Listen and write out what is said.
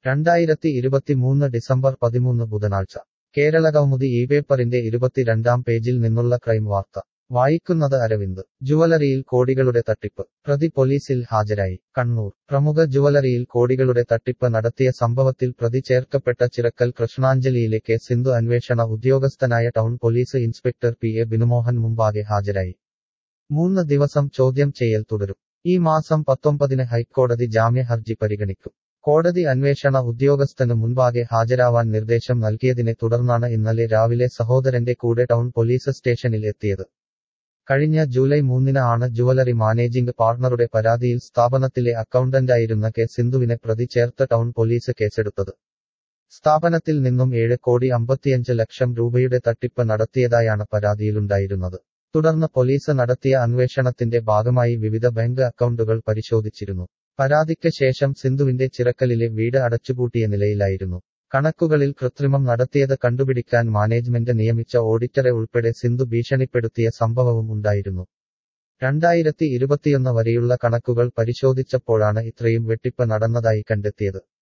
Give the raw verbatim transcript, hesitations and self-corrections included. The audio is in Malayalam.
രണ്ടായിരത്തി ഇരുപത്തിമൂന്ന് ഡിസംബർ പതിമൂന്ന് ബുധനാഴ്ച കേരളകൗമുദി ഈ പേപ്പറിന്റെ ഇരുപത്തിരണ്ടാം പേജിൽ നിന്നുള്ള ക്രൈം വാർത്ത വായിക്കുന്നത് അരവിന്ദ് ജുവലറിയിൽ കോടികളുടെ തട്ടിപ്പ് പ്രതി പോലീസിൽ ഹാജരായി കണ്ണൂർ പ്രമുഖ ജുവലറിയിൽ കോടികളുടെ തട്ടിപ്പ് നടത്തിയ സംഭവത്തിൽ പ്രതി ചേർക്കപ്പെട്ട ചിറക്കൽ കൃഷ്ണാഞ്ജലിയിലെ കെ സിന്ധു അന്വേഷണ ഉദ്യോഗസ്ഥനായ town police inspector P A Binumohan മുമ്പാകെ ഹാജരായി മൂന്ന് ദിവസം ചോദ്യം ചെയ്യൽ തുടരും ഈ മാസം പത്തൊമ്പതിന് ഹൈക്കോടതി ജാമ്യ ഹർജി പരിഗണിക്കും കോടതി അന്വേഷണ ഉദ്യോഗസ്ഥന് മുൻപാകെ ഹാജരാവാൻ നിർദ്ദേശം നൽകിയതിനെ തുടർന്നാണ് ഇന്നലെ രാവിലെ സഹോദരന്റെ കൂടെ ടൗൺ പോലീസ് സ്റ്റേഷനിൽ എത്തിയത് കഴിഞ്ഞ ജൂലൈ മൂന്നിന് ആണ് ജുവലറി മാനേജിംഗ് പാർട്ണറുടെ പരാതിയിൽ സ്ഥാപനത്തിലെ അക്കൗണ്ടന്റായിരുന്ന കെ സിന്ധുവിനെ പ്രതി ചേർത്ത് ടൗൺ പോലീസ് കേസെടുത്തത് സ്ഥാപനത്തിൽ നിന്നും ഏഴ് കോടി അമ്പത്തിയഞ്ച് ലക്ഷം രൂപയുടെ തട്ടിപ്പ് നടത്തിയതായാണ് പരാതിയിലുണ്ടായിരുന്നത് തുടർന്ന് പോലീസ് നടത്തിയ അന്വേഷണത്തിന്റെ ഭാഗമായി വിവിധ ബാങ്ക് അക്കൗണ്ടുകൾ പരിശോധിച്ചിരുന്നു പരാതിക്ക് ശേഷം സിന്ധുവിന്റെ ചിറക്കലിലെ വീട് അടച്ചുപൂട്ടിയ നിലയിലായിരുന്നു കണക്കുകളിൽ കൃത്രിമം നടത്തിയത് കണ്ടുപിടിക്കാൻ മാനേജ്മെന്റ് നിയമിച്ച ഓഡിറ്ററെ ഉൾപ്പെടെ സിന്ധു ഭീഷണിപ്പെടുത്തിയ സംഭവവും ഉണ്ടായിരുന്നു രണ്ടായിരത്തി ഇരുപത്തിയൊന്ന് വരെയുള്ള കണക്കുകൾ പരിശോധിച്ചപ്പോഴാണ് ഇത്രയും വെട്ടിപ്പ് നടന്നതായി കണ്ടെത്തിയത്